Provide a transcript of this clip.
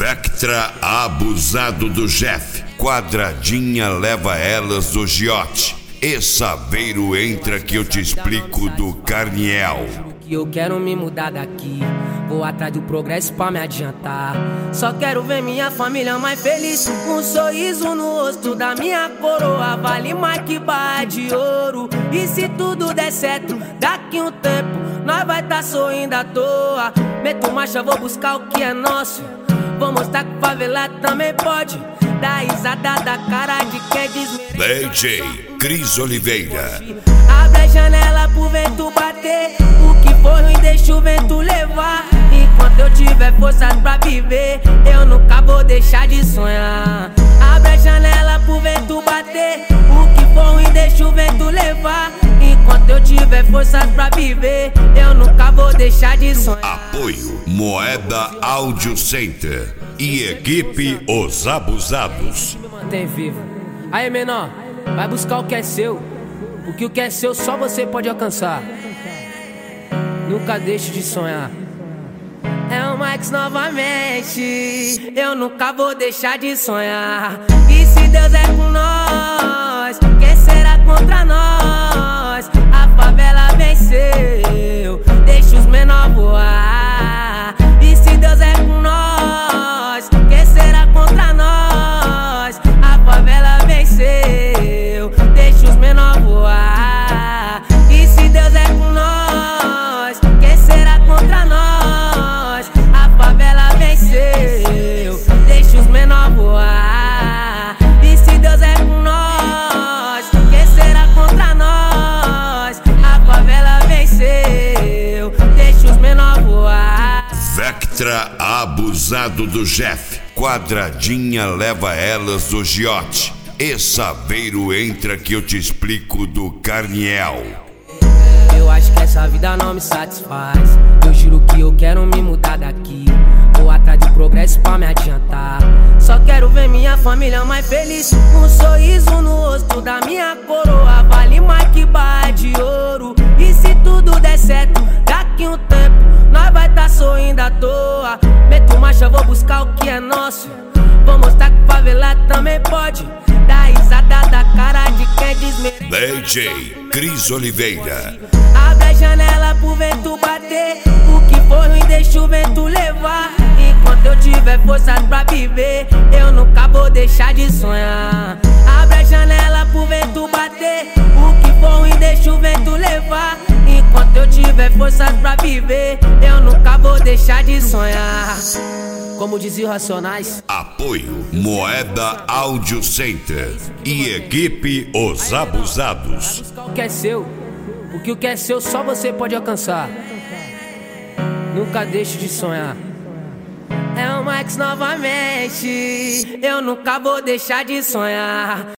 Vectra abusado do Jeff. Quadradinha leva elas do Giote. E Saveiro entra que eu te explico do Carniel. Que eu quero me mudar daqui, vou atrás do progresso pra me adiantar. Só quero ver minha família mais feliz, um sorriso no rosto da minha coroa. Vale mais que barra de ouro. E se tudo der certo, daqui um tempo nós vai tá sorrindo à toa. Meto marcha, vou buscar o que é nosso. Vou mostrar que favelado também pode dar risada da cara de quem desmerece. DJ Cris Oliveira. Abre a janela pro vento bater, o que for ruim deixa o vento levar. Enquanto eu tiver forças pra viver, eu nunca vou deixar de sonhar. Abre a janela pro vento bater, o que for ruim deixa o vento levar. Enquanto eu tiver forças pra viver, eu nunca vou deixar de sonhar. Apoio Moeda Audio Center e equipe Os Abusados. Me mantém vivo. Aí, menor, vai buscar o que é seu, porque o que é seu só você pode alcançar. Nunca deixe de sonhar. É o Max novamente, eu nunca vou deixar de sonhar. E se Deus é com nós, quem será contra nós? A favela venceu, deixa os menor voar. E se Deus é com nós, quem será contra nós? A favela venceu, deixa os menor voar. E se Deus é com nós, quem será contra nós? A favela venceu, deixa os menor voar. E se Deus é com nós, quem será contra nós? A favela venceu, deixa os menor voar. Vectra abusado do Jeff. Quadradinha leva elas do Giote. E Saveiro entra que eu te explico do Carniel. Eu acho que essa vida não me satisfaz. Eu juro que eu quero me mudar daqui, vou atrás de progresso pra me adiantar. Só quero ver minha família mais feliz, um sorriso no rosto da minha coroa. Vale mais que barra de ouro. E se tudo der certo, daqui um tempo nós vai tá sorrindo à toa. Meto marcha, vou buscar o que é nosso. Vou mostrar que favelado também pode dar risada da cara de quem desmerece. DJ Cris Oliveira. Abre a janela pro vento bater, o que for ruim deixa o vento levar. Enquanto eu tiver forças pra viver, eu nunca vou deixar de sonhar. Abre a janela pro vento bater, o que for ruim deixa o vento levar. Enquanto eu tiver forças pra viver, eu nunca vou deixar de sonhar. Como dizia o Racionais. Apoio Moeda Audio Center e equipe Os Abusados. Buscar o que é seu, porque o que é seu só você pode alcançar. Nunca deixe de sonhar. É o Max novamente, eu nunca vou deixar de sonhar.